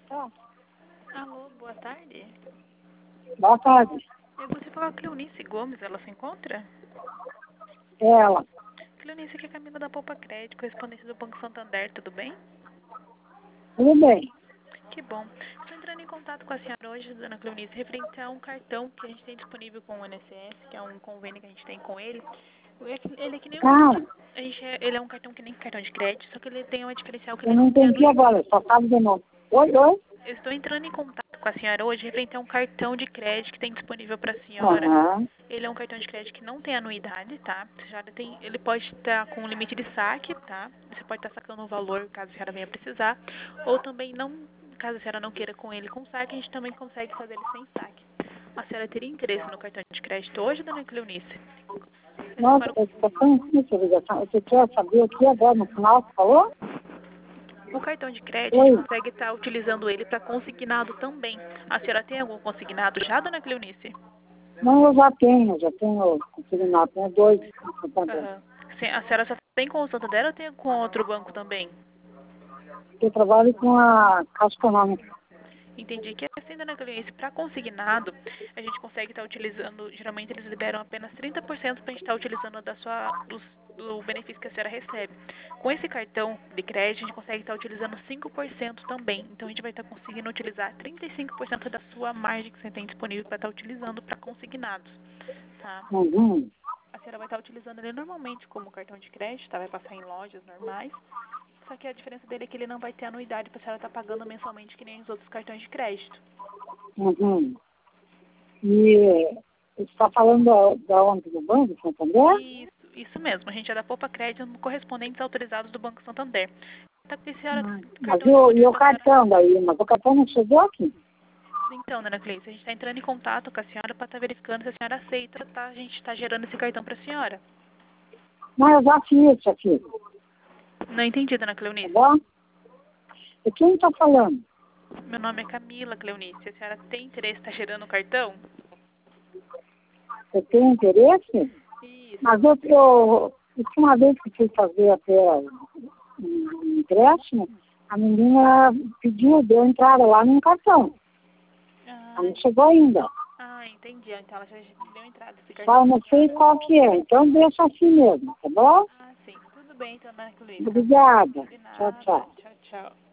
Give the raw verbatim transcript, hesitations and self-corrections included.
Tá. Alô, boa tarde. Boa tarde. Eu gostaria de falar com a Cleonice Gomes, ela se encontra? É ela. Cleonice, aqui é a Camila da Poupa Crédito, correspondente do Banco Santander, tudo bem? Tudo bem. Que bom. Estou entrando em contato com a senhora hoje, dona Cleonice, referente a um cartão que a gente tem disponível com o I N S S, que é um convênio que a gente tem com ele. Ele é que nem um, Cara, a gente é, ele é um cartão que nem cartão de crédito, só que ele tem uma diferencial que eu ele não não tem entendi anuidade. agora, só sabe de novo. Oi, oi? Eu estou entrando em contato com a senhora hoje referente a um cartão de crédito que tem disponível para a senhora. Aham. Ele é um cartão de crédito que não tem anuidade, tá? A senhora tem, ele pode estar com um limite de saque, tá? Você pode estar sacando um valor caso a senhora venha precisar. Ou também, não, caso a senhora não queira com ele com saque, a gente também consegue fazer ele sem saque. A senhora teria interesse no cartão de crédito hoje, dona Cleonice? Esse Nossa, para o, eu tô tão difícil a ligação. Você quer saber o que agora no final você falou? o cartão de crédito, a gente Oi? consegue estar utilizando ele para consignado também. A senhora tem algum consignado já, dona Cleonice? Não, eu já tenho, já tenho consignado, tenho dois também. Aham. Sim, a senhora só tem com o Santander ou tem com outro banco também? Eu trabalho com a Caixa Econômica. Entendi que assim, dona Cleonice, para consignado, a gente consegue estar utilizando, geralmente eles liberam apenas trinta por cento para a gente estar utilizando da sua, dos, do benefício que a senhora recebe. Com esse cartão de crédito, a gente consegue estar utilizando cinco por cento também. Então, a gente vai estar conseguindo utilizar trinta e cinco por cento da sua margem que você tem disponível para estar utilizando para consignados, tá? Uhum. A senhora vai estar utilizando ele normalmente como cartão de crédito, tá? Vai passar em lojas normais. Só que a diferença dele é que ele não vai ter anuidade para a senhora estar pagando mensalmente que nem os outros cartões de crédito. Uhum. E você está falando da, da onde? Do Banco Santander? Isso, isso mesmo. A gente é da Poupa Crédito, correspondentes autorizados do Banco Santander. Tá com a senhora Hum. Mas cartão e o, e disponível o para a senhora? cartão daí? Mas o cartão não chegou aqui? Então, dona Cleice, a gente está entrando em contato com a senhora para estar verificando se a senhora aceita, tá? A gente está gerando esse cartão para a senhora. Não, eu já fiz isso aqui, Não entendi, dona tá Cleonice. bom? E quem está falando? Meu nome é Camila Cleonice. A senhora tem interesse em estar gerando o cartão? Você tem interesse? Isso. Mas eu, eu, última vez que fui fazer até um empréstimo, a menina pediu, deu entrada lá no cartão. Ah, Ela não chegou ainda. ah, entendi. Então ela já deu entrada esse Só cartão. não sei qual que é. Então deixa assim mesmo, tá bom? Ah, sim. Tudo bem, então, dona Cleonice. Obrigada. De Tchau, nada. tchau. Tchau, tchau.